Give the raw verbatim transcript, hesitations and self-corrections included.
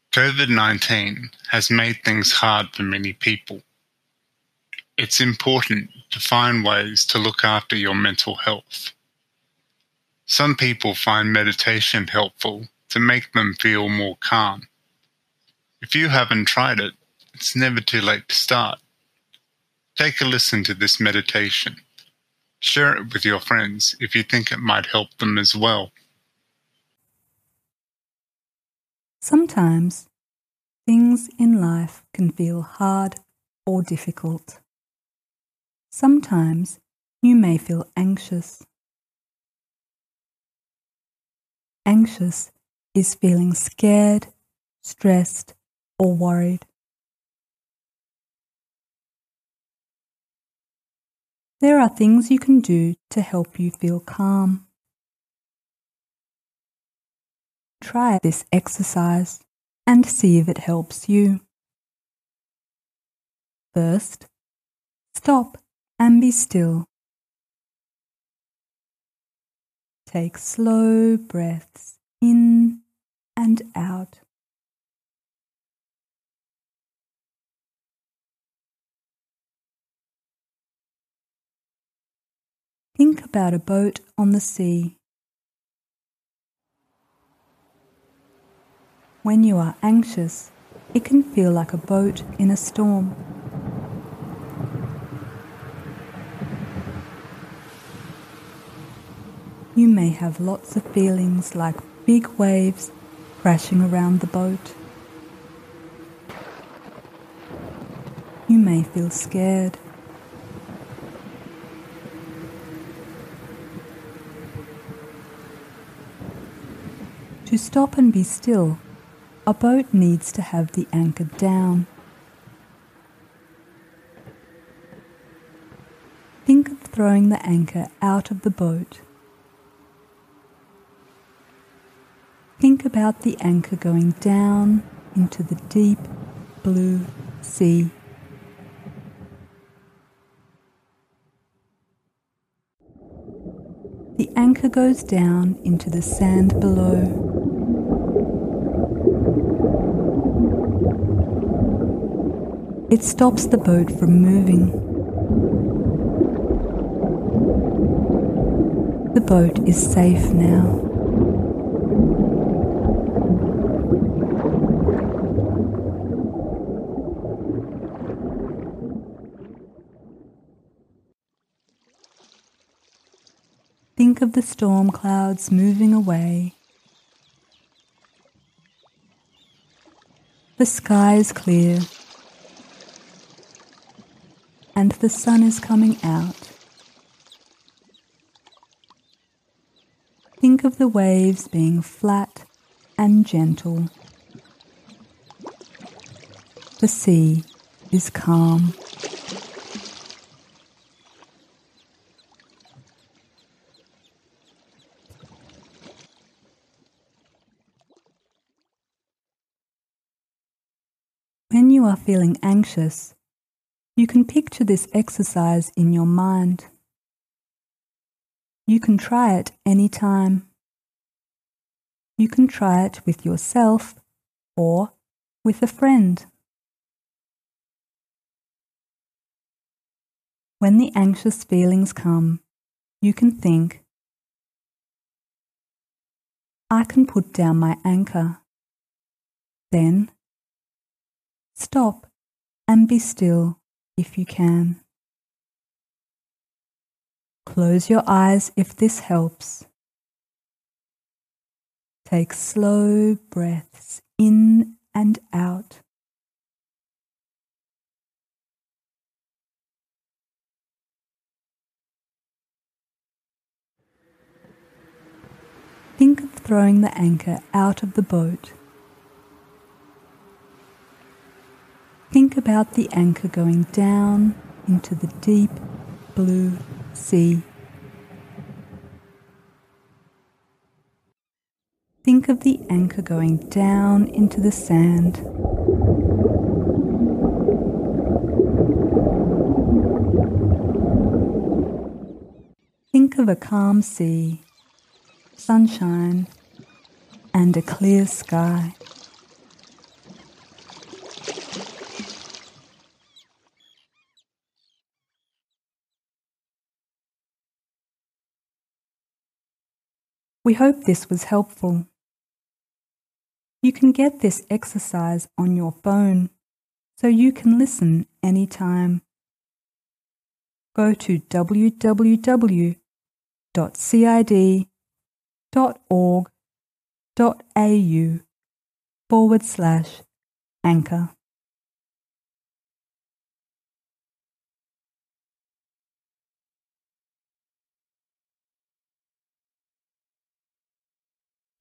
COVID nineteen has made things hard for many people. It's important to find ways to look after your mental health. Some people find meditation helpful to make them feel more calm. If you haven't tried it, it's never too late to start. Take a listen to this meditation. Share it with your friends if you think it might help them as well. Sometimes things in life can feel hard or difficult. Sometimes you may feel anxious. Anxious is feeling scared, stressed, or worried. There are things you can do to help you feel calm. Try this exercise and see if it helps you. First, stop and be still. Take slow breaths in and out. Think about a boat on the sea. When you are anxious, it can feel like a boat in a storm. You may have lots of feelings like big waves crashing around the boat. You may feel scared. To stop and be still, a boat needs to have the anchor down. Think of throwing the anchor out of the boat. Think about the anchor going down into the deep blue sea. The anchor goes down into the sand below. It stops the boat from moving. The boat is safe now. Think of the storm clouds moving away. The sky is clear, and the sun is coming out. Think of the waves being flat and gentle. The sea is calm. When you are feeling anxious, you can picture this exercise in your mind. You can try it anytime. You can try it with yourself or with a friend. When the anxious feelings come, you can think, I can put down my anchor. Then, stop and be still if you can. Close your eyes if this helps. Take slow breaths in and out. Think of throwing the anchor out of the boat. Think about the anchor going down into the deep blue sea. Think of the anchor going down into the sand. Think of a calm sea, sunshine, and a clear sky. We hope this was helpful. You can get this exercise on your phone, so you can listen anytime. Go to w w w dot c i d dot org dot a u forward slash anchor.